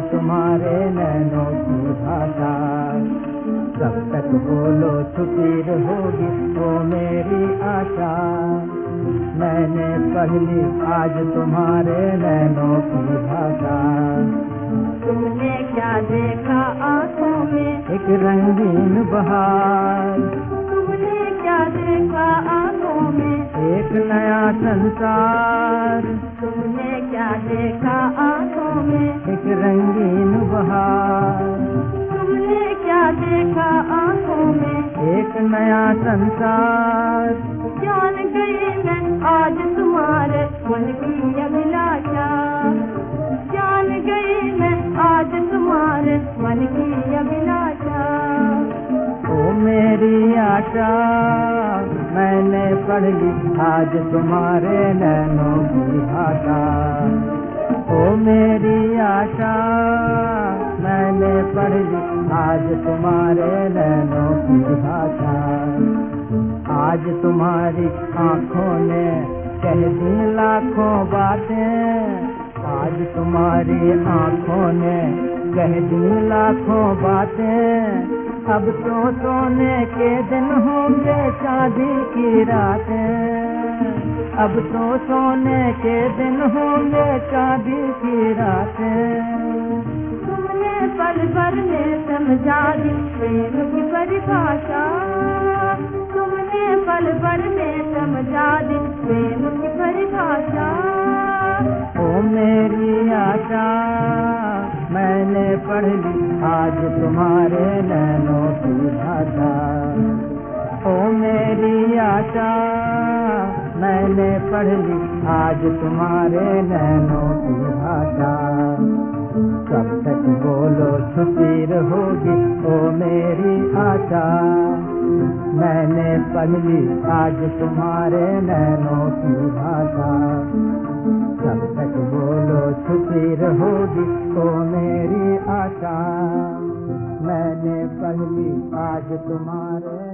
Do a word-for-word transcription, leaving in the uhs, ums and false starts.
तुम्हारे नैनों की भाषा। कब तक बोलो छुपी रहोगी वो मेरी आशा। मैंने पढ़ ली आज तुम्हारे नैनों की भाषा। तुमने क्या देखा आँखों में एक रंगीन बहार। तुमने क्या देखा आँखों में एक नया संसार। तुमने क्या देखा आँखों में एक रंगीन बहार। तुमने क्या देखा आँखों में एक नया संसार। जान गई मैं आज तुम्हारे मन की अभिलाषा। जान गई मैं आज तुम्हारे मन की अभिलाषा। ओ मेरी आशा मैंने पढ़ ली आज तुम्हारे नैनों की भाषा। ओ मेरी आशा मैंने पढ़ ली आज तुम्हारे नैनों की भाषा। आज तुम्हारी आँखों ने कह दी लाखों बातें। आज तुम्हारी आँखों ने कह दी लाखों बातें। अब तो सोने के दिन होंगे चांदी की रातें। अब तो सोने के दिन होंगे चांदी की रातें। तुमने पल भर में समझा दी प्रेम की परिभाषा। तुमने पल भर में समझा दी प्रेम की परिभाषा। ओ मेरी आशा मैंने पढ़ ली आज तुम्हारे नैनों की भाषा। ओ मेरी आशा मैंने पढ़ ली आज तुम्हारे नैनों की भाषा। कब तक बोलो छुपी रहोगी ओ मेरी आशा। मैंने पढ़ ली आज तुम्हारे नैनों की भाषा। कब तक बोलो छुपी रहोगी ओ मेरी आशा। मैंने पढ़ ली आज तुम्हारे